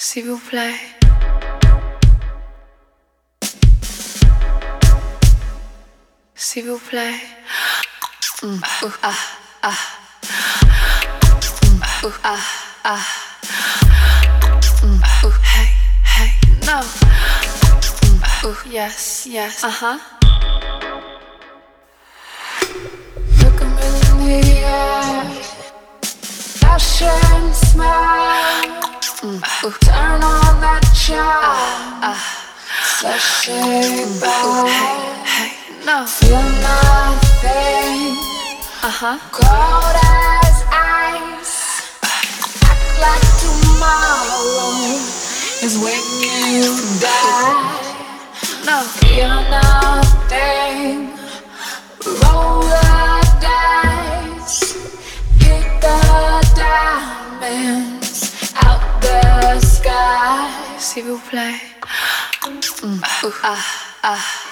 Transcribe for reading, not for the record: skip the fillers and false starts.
S'il vous plaît. S'il vous plaît. Hey, hey, no. Yes, yes. Look at me in the eye. Fashion smile. Turn on that charm. Sashay by. Hey, no. Feel nothing. Cold as ice. Act like tomorrow is when you die. No. Feel nothing. Roll the dice. Pick the diamonds out the sky. S'il vous plaît.